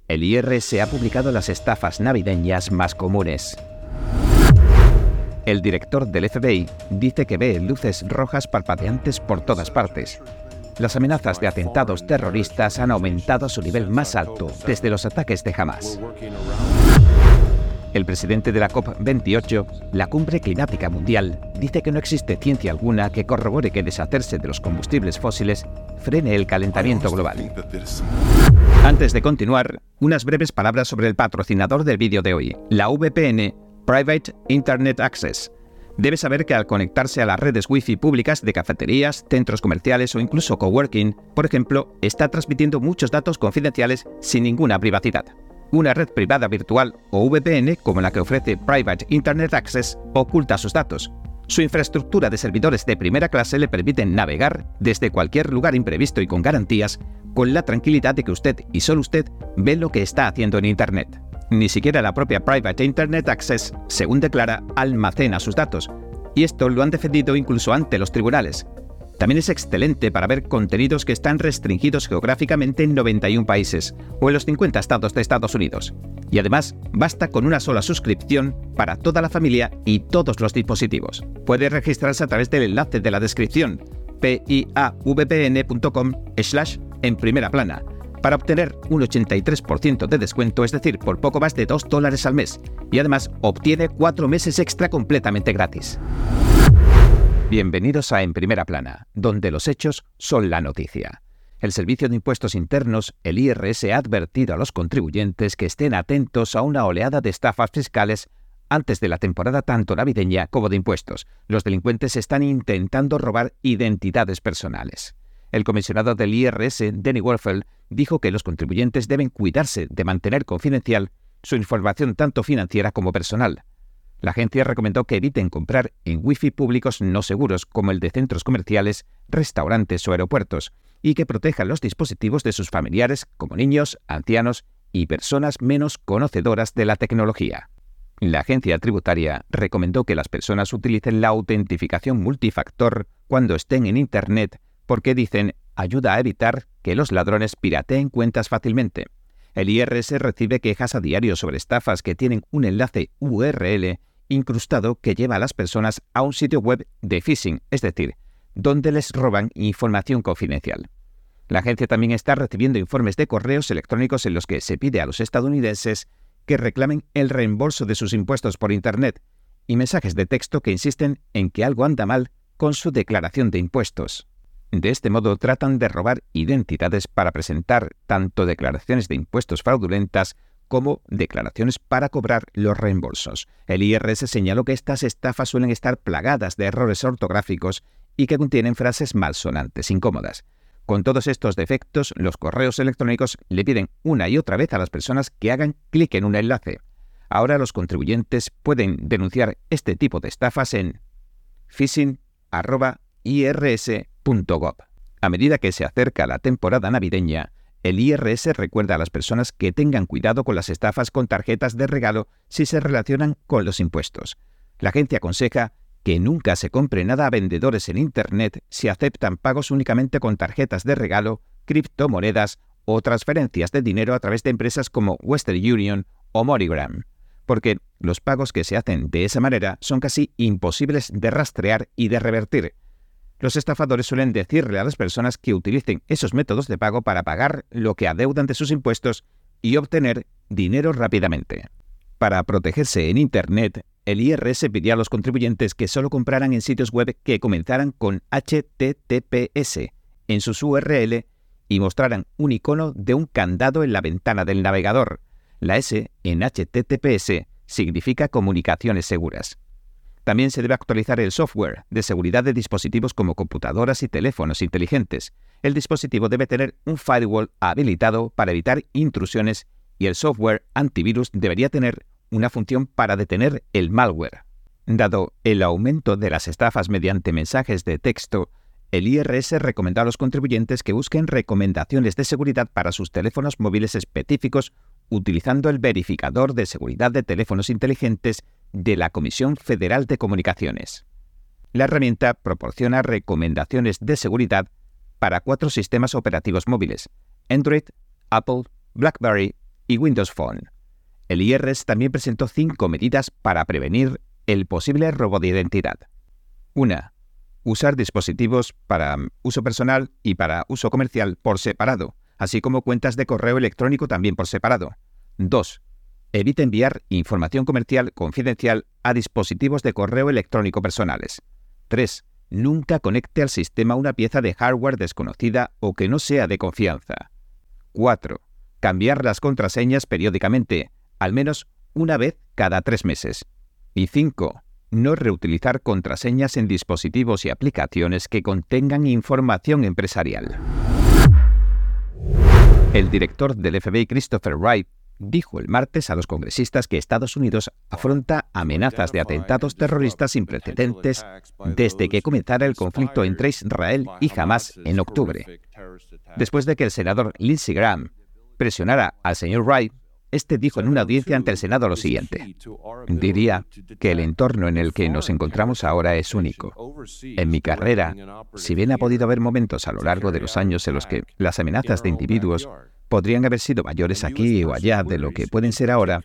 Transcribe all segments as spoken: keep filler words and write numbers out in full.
El I R S ha publicado las estafas navideñas más comunes. El director del F B I dice que ve luces rojas parpadeantes por todas partes. Las amenazas de atentados terroristas han aumentado a su nivel más alto desde los ataques de Hamas. El presidente de la COP veintiocho, la Cumbre Climática Mundial, dice que no existe ciencia alguna que corrobore que deshacerse de los combustibles fósiles frene el calentamiento global. Antes de continuar, unas breves palabras sobre el patrocinador del vídeo de hoy, la V P N Private Internet Access. Debes saber que al conectarse a las redes Wi-Fi públicas de cafeterías, centros comerciales o incluso coworking, por ejemplo, está transmitiendo muchos datos confidenciales sin ninguna privacidad. Una red privada virtual o V P N, como la que ofrece Private Internet Access, oculta sus datos. Su infraestructura de servidores de primera clase le permiten navegar desde cualquier lugar imprevisto y con garantías, con la tranquilidad de que usted y solo usted ve lo que está haciendo en Internet. Ni siquiera la propia Private Internet Access, según declara, almacena sus datos. Y esto lo han defendido incluso ante los tribunales. También es excelente para ver contenidos que están restringidos geográficamente en noventa y un países o en los cincuenta estados de Estados Unidos. Y además, basta con una sola suscripción para toda la familia y todos los dispositivos. Puede registrarse a través del enlace de la descripción piavpn.com slash en primera plana para obtener un ochenta y tres por ciento de descuento, es decir, por poco más de dos dólares al mes. Y además, obtiene cuatro meses extra completamente gratis. Bienvenidos a En Primera Plana, donde los hechos son la noticia. El Servicio de Impuestos Internos, el I R S, ha advertido a los contribuyentes que estén atentos a una oleada de estafas fiscales antes de la temporada tanto navideña como de impuestos. Los delincuentes están intentando robar identidades personales. El comisionado del I R S, Danny Werfel, dijo que los contribuyentes deben cuidarse de mantener confidencial su información tanto financiera como personal. La agencia recomendó que eviten comprar en Wi-Fi públicos no seguros como el de centros comerciales, restaurantes o aeropuertos, y que protejan los dispositivos de sus familiares como niños, ancianos y personas menos conocedoras de la tecnología. La agencia tributaria recomendó que las personas utilicen la autentificación multifactor cuando estén en Internet porque, dicen, ayuda a evitar que los ladrones pirateen cuentas fácilmente. El I R S recibe quejas a diario sobre estafas que tienen un enlace U R L incrustado que lleva a las personas a un sitio web de phishing, es decir, donde les roban información confidencial. La agencia también está recibiendo informes de correos electrónicos en los que se pide a los estadounidenses que reclamen el reembolso de sus impuestos por Internet y mensajes de texto que insisten en que algo anda mal con su declaración de impuestos. De este modo tratan de robar identidades para presentar tanto declaraciones de impuestos fraudulentas como declaraciones para cobrar los reembolsos. El I R S señaló que estas estafas suelen estar plagadas de errores ortográficos y que contienen frases malsonantes incómodas. Con todos estos defectos, los correos electrónicos le piden una y otra vez a las personas que hagan clic en un enlace. Ahora los contribuyentes pueden denunciar este tipo de estafas en phishing arroba i r s punto gov. A medida que se acerca la temporada navideña, el I R S recuerda a las personas que tengan cuidado con las estafas con tarjetas de regalo si se relacionan con los impuestos. La agencia aconseja que nunca se compre nada a vendedores en Internet si aceptan pagos únicamente con tarjetas de regalo, criptomonedas o transferencias de dinero a través de empresas como Western Union o MoneyGram, porque los pagos que se hacen de esa manera son casi imposibles de rastrear y de revertir. Los estafadores suelen decirle a las personas que utilicen esos métodos de pago para pagar lo que adeudan de sus impuestos y obtener dinero rápidamente. Para protegerse en Internet, el I R S pidió a los contribuyentes que solo compraran en sitios web que comenzaran con H T T P S en sus U R L y mostraran un icono de un candado en la ventana del navegador. La S en H T T P S significa comunicaciones seguras. También se debe actualizar el software de seguridad de dispositivos como computadoras y teléfonos inteligentes. El dispositivo debe tener un firewall habilitado para evitar intrusiones y el software antivirus debería tener una función para detener el malware. Dado el aumento de las estafas mediante mensajes de texto, el I R S recomendó a los contribuyentes que busquen recomendaciones de seguridad para sus teléfonos móviles específicos utilizando el verificador de seguridad de teléfonos inteligentes de la Comisión Federal de Comunicaciones. La herramienta proporciona recomendaciones de seguridad para cuatro sistemas operativos móviles: Android, Apple, BlackBerry y Windows Phone. El I R S también presentó cinco medidas para prevenir el posible robo de identidad. una. Usar dispositivos para uso personal y para uso comercial por separado, así como cuentas de correo electrónico también por separado. dos. Evite enviar información comercial confidencial a dispositivos de correo electrónico personales. tres. Nunca conecte al sistema una pieza de hardware desconocida o que no sea de confianza. cuatro. Cambiar las contraseñas periódicamente, al menos una vez cada tres meses. Y cinco. No reutilizar contraseñas en dispositivos y aplicaciones que contengan información empresarial. El director del F B I, Christopher Wray, dijo el martes a los congresistas que Estados Unidos afronta amenazas de atentados terroristas sin precedentes desde que comenzara el conflicto entre Israel y Hamás en octubre. Después de que el senador Lindsey Graham presionara al señor Wray, este dijo en una audiencia ante el Senado lo siguiente: diría que el entorno en el que nos encontramos ahora es único. En mi carrera, si bien ha podido haber momentos a lo largo de los años en los que las amenazas de individuos podrían haber sido mayores aquí o allá de lo que pueden ser ahora,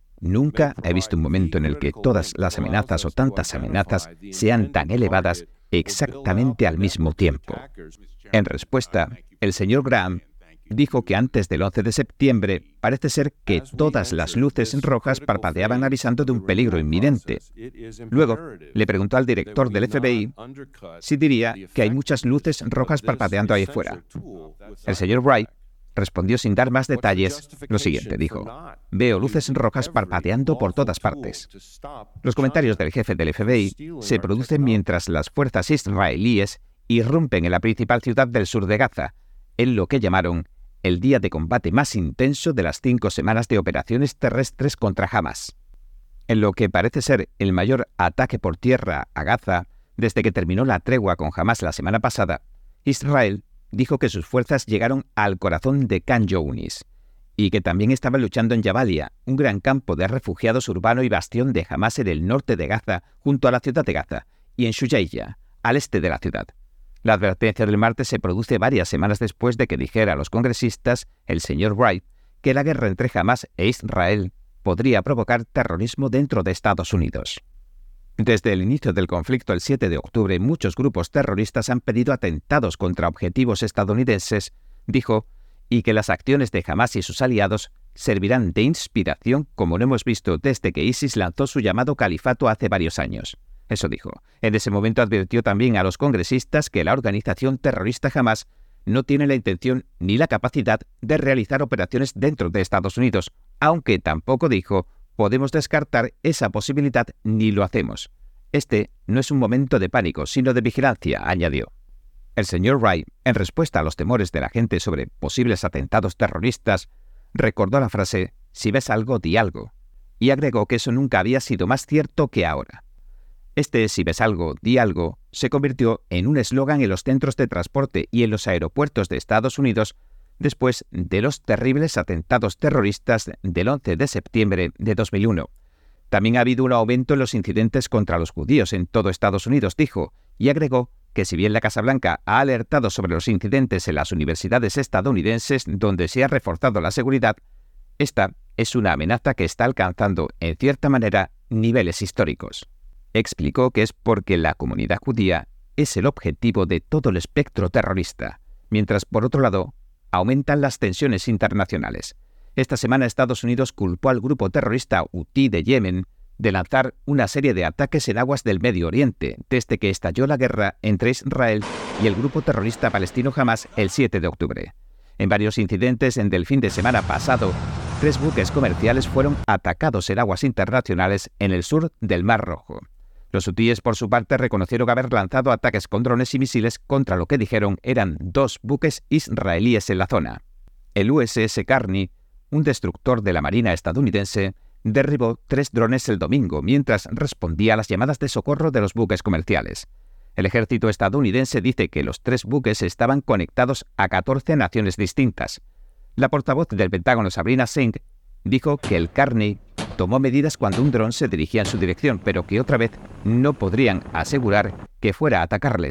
nunca he visto un momento en el que todas las amenazas o tantas amenazas sean tan elevadas exactamente al mismo tiempo. En respuesta, el señor Graham dijo que antes del once de septiembre parece ser que todas las luces rojas parpadeaban avisando de un peligro inminente. Luego, le preguntó al director del F B I si diría que hay muchas luces rojas parpadeando ahí fuera. El señor Wright respondió sin dar más detalles lo siguiente, dijo: veo luces rojas parpadeando por todas partes. Los comentarios del jefe del F B I se producen mientras las fuerzas israelíes irrumpen en la principal ciudad del sur de Gaza, en lo que llamaron el día de combate más intenso de las cinco semanas de operaciones terrestres contra Hamás. En lo que parece ser el mayor ataque por tierra a Gaza desde que terminó la tregua con Hamás la semana pasada, Israel dijo que sus fuerzas llegaron al corazón de Khan Younis y que también estaban luchando en Jabalia, un gran campo de refugiados urbano y bastión de Hamás en el norte de Gaza, junto a la ciudad de Gaza, y en Shujaiya, al este de la ciudad. La advertencia del martes se produce varias semanas después de que dijera a los congresistas, el señor Wright, que la guerra entre Hamás e Israel podría provocar terrorismo dentro de Estados Unidos. Desde el inicio del conflicto el siete de octubre, muchos grupos terroristas han pedido atentados contra objetivos estadounidenses, dijo, y que las acciones de Hamás y sus aliados servirán de inspiración como lo hemos visto desde que ISIS lanzó su llamado califato hace varios años. Eso dijo. En ese momento advirtió también a los congresistas que la organización terrorista Hamás no tiene la intención ni la capacidad de realizar operaciones dentro de Estados Unidos, aunque tampoco dijo podemos descartar esa posibilidad ni lo hacemos. Este no es un momento de pánico, sino de vigilancia, añadió. El señor Wright, en respuesta a los temores de la gente sobre posibles atentados terroristas, recordó la frase «si ves algo, di algo», y agregó que eso nunca había sido más cierto que ahora. Este «si ves algo, di algo» se convirtió en un eslogan en los centros de transporte y en los aeropuertos de Estados Unidos después de los terribles atentados terroristas del once de septiembre de dos mil uno. También ha habido un aumento en los incidentes contra los judíos en todo Estados Unidos, dijo, y agregó que si bien la Casa Blanca ha alertado sobre los incidentes en las universidades estadounidenses donde se ha reforzado la seguridad, esta es una amenaza que está alcanzando, en cierta manera, niveles históricos. Explicó que es porque la comunidad judía es el objetivo de todo el espectro terrorista, mientras, por otro lado, aumentan las tensiones internacionales. Esta semana Estados Unidos culpó al grupo terrorista Houthi de Yemen de lanzar una serie de ataques en aguas del Medio Oriente desde que estalló la guerra entre Israel y el grupo terrorista palestino Hamás el siete de octubre. En varios incidentes en el fin de semana pasado, tres buques comerciales fueron atacados en aguas internacionales en el sur del Mar Rojo. Los hutíes, por su parte, reconocieron haber lanzado ataques con drones y misiles contra lo que dijeron eran dos buques israelíes en la zona. El U S S Carney, un destructor de la Marina estadounidense, derribó tres drones el domingo mientras respondía a las llamadas de socorro de los buques comerciales. El ejército estadounidense dice que los tres buques estaban conectados a catorce naciones distintas. La portavoz del Pentágono, Sabrina Singh, dijo que el Carney tomó medidas cuando un dron se dirigía en su dirección, pero que otra vez no podrían asegurar que fuera a atacarles.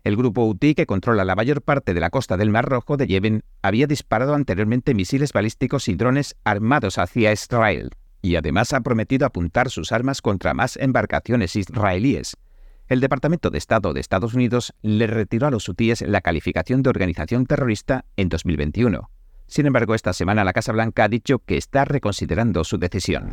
El grupo Houthi, que controla la mayor parte de la costa del Mar Rojo de Yemen, había disparado anteriormente misiles balísticos y drones armados hacia Israel, y además ha prometido apuntar sus armas contra más embarcaciones israelíes. El Departamento de Estado de Estados Unidos le retiró a los hutíes la calificación de organización terrorista en dos mil veintiuno. Sin embargo, esta semana la Casa Blanca ha dicho que está reconsiderando su decisión.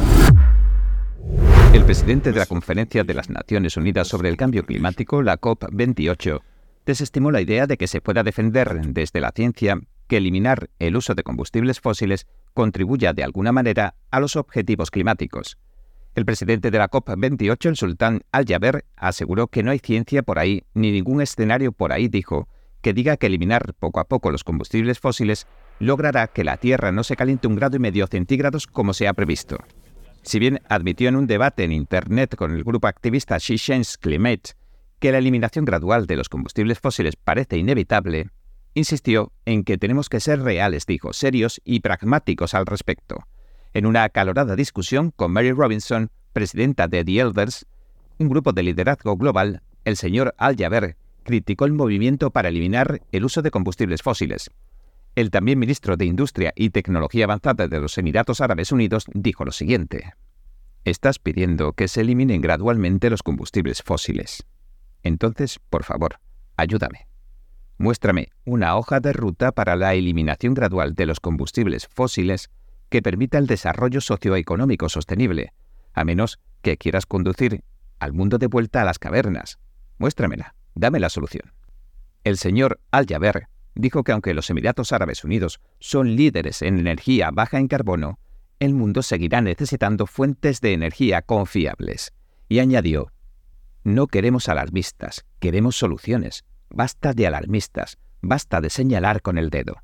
El presidente de la Conferencia de las Naciones Unidas sobre el Cambio Climático, la COP veintiocho, desestimó la idea de que se pueda defender desde la ciencia que eliminar el uso de combustibles fósiles contribuya de alguna manera a los objetivos climáticos. El presidente de la COP veintiocho, el sultán Al-Jaber, aseguró que no hay ciencia por ahí ni ningún escenario por ahí, dijo, que diga que eliminar poco a poco los combustibles fósiles logrará que la Tierra no se caliente un grado y medio centígrados como se ha previsto. Si bien admitió en un debate en Internet con el grupo activista She Changes Climate que la eliminación gradual de los combustibles fósiles parece inevitable, insistió en que tenemos que ser reales, dijo, serios y pragmáticos al respecto. En una acalorada discusión con Mary Robinson, presidenta de The Elders, un grupo de liderazgo global, el señor Al-Jaber criticó el movimiento para eliminar el uso de combustibles fósiles. El también ministro de Industria y Tecnología Avanzada de los Emiratos Árabes Unidos dijo lo siguiente: «Estás pidiendo que se eliminen gradualmente los combustibles fósiles. Entonces, por favor, ayúdame. Muéstrame una hoja de ruta para la eliminación gradual de los combustibles fósiles que permita el desarrollo socioeconómico sostenible, a menos que quieras conducir al mundo de vuelta a las cavernas. Muéstramela, dame la solución». El señor Al-Jaber dijo que aunque los Emiratos Árabes Unidos son líderes en energía baja en carbono, el mundo seguirá necesitando fuentes de energía confiables. Y añadió: «No queremos alarmistas, queremos soluciones. Basta de alarmistas, basta de señalar con el dedo».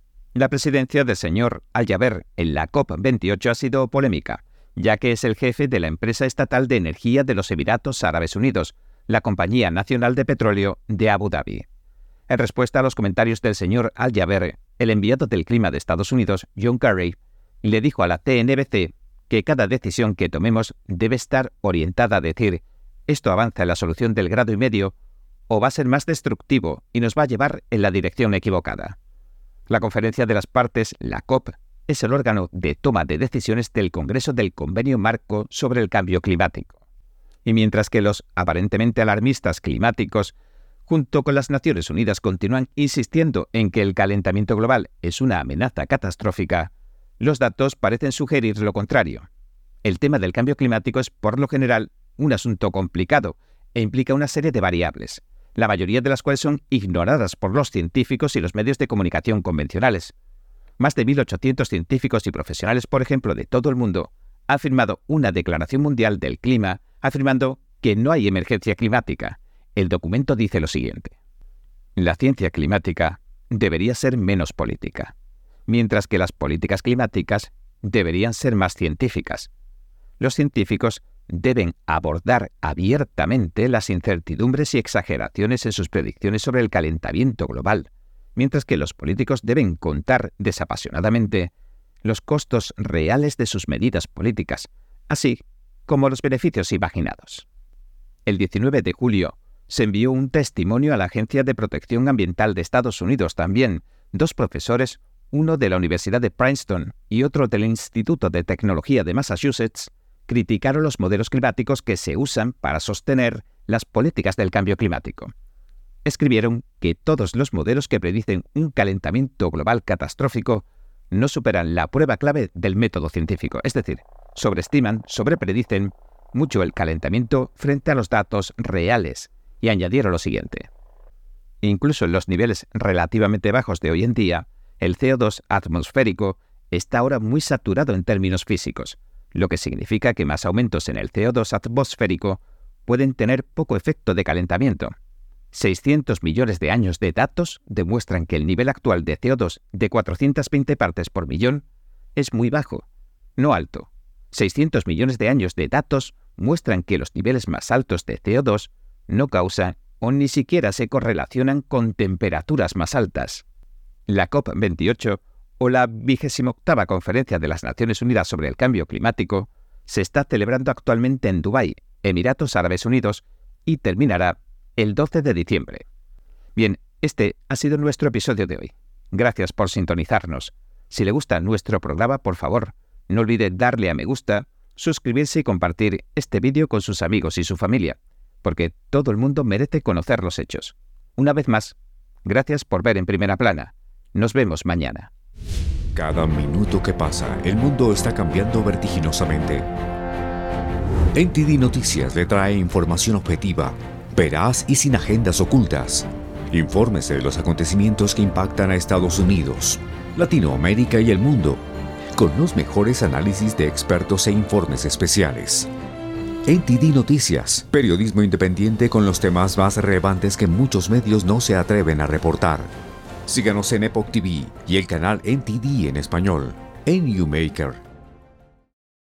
La presidencia del señor Al-Jaber en la COP veintiocho ha sido polémica, ya que es el jefe de la empresa estatal de energía de los Emiratos Árabes Unidos, la Compañía Nacional de Petróleo de Abu Dhabi. En respuesta a los comentarios del señor Al-Jaber, el enviado del clima de Estados Unidos, John Kerry, le dijo a la C N B C que cada decisión que tomemos debe estar orientada a decir «esto avanza en la solución del grado y medio» o «va a ser más destructivo y nos va a llevar en la dirección equivocada». La Conferencia de las Partes, la COP, es el órgano de toma de decisiones del Congreso del Convenio Marco sobre el Cambio Climático. Y mientras que los aparentemente alarmistas climáticos junto con las Naciones Unidas continúan insistiendo en que el calentamiento global es una amenaza catastrófica, los datos parecen sugerir lo contrario. El tema del cambio climático es, por lo general, un asunto complicado e implica una serie de variables, la mayoría de las cuales son ignoradas por los científicos y los medios de comunicación convencionales. Más de mil ochocientos científicos y profesionales, por ejemplo, de todo el mundo, han firmado una Declaración Mundial del Clima afirmando que no hay emergencia climática. El documento dice lo siguiente: «La ciencia climática debería ser menos política, mientras que las políticas climáticas deberían ser más científicas. Los científicos deben abordar abiertamente las incertidumbres y exageraciones en sus predicciones sobre el calentamiento global, mientras que los políticos deben contar desapasionadamente los costos reales de sus medidas políticas, así como los beneficios imaginados». El diecinueve de julio se envió un testimonio a la Agencia de Protección Ambiental de Estados Unidos también. Dos profesores, uno de la Universidad de Princeton y otro del Instituto de Tecnología de Massachusetts, criticaron los modelos climáticos que se usan para sostener las políticas del cambio climático. Escribieron que todos los modelos que predicen un calentamiento global catastrófico no superan la prueba clave del método científico, es decir, sobreestiman, sobrepredicen mucho el calentamiento frente a los datos reales, y añadieron lo siguiente: «Incluso en los niveles relativamente bajos de hoy en día, el C O dos atmosférico está ahora muy saturado en términos físicos, lo que significa que más aumentos en el C O dos atmosférico pueden tener poco efecto de calentamiento. seiscientos millones de años de datos demuestran que el nivel actual de C O dos de cuatrocientas veinte partes por millón es muy bajo, no alto. seiscientos millones de años de datos muestran que los niveles más altos de C O dos no causan o ni siquiera se correlacionan con temperaturas más altas». La COP veintiocho, o la vigésima octava Conferencia de las Naciones Unidas sobre el Cambio Climático, se está celebrando actualmente en Dubái, Emiratos Árabes Unidos, y terminará el doce de diciembre. Bien, este ha sido nuestro episodio de hoy. Gracias por sintonizarnos. Si le gusta nuestro programa, por favor, no olvide darle a me gusta, suscribirse y compartir este vídeo con sus amigos y su familia, porque todo el mundo merece conocer los hechos. Una vez más, gracias por ver En Primera Plana. Nos vemos mañana. Cada minuto que pasa, el mundo está cambiando vertiginosamente. N T D Noticias le trae información objetiva, veraz y sin agendas ocultas. Infórmese de los acontecimientos que impactan a Estados Unidos, Latinoamérica y el mundo, con los mejores análisis de expertos e informes especiales. N T D Noticias, periodismo independiente con los temas más relevantes que muchos medios no se atreven a reportar. Síganos en Epoch T V y el canal N T D en español, en YouMaker.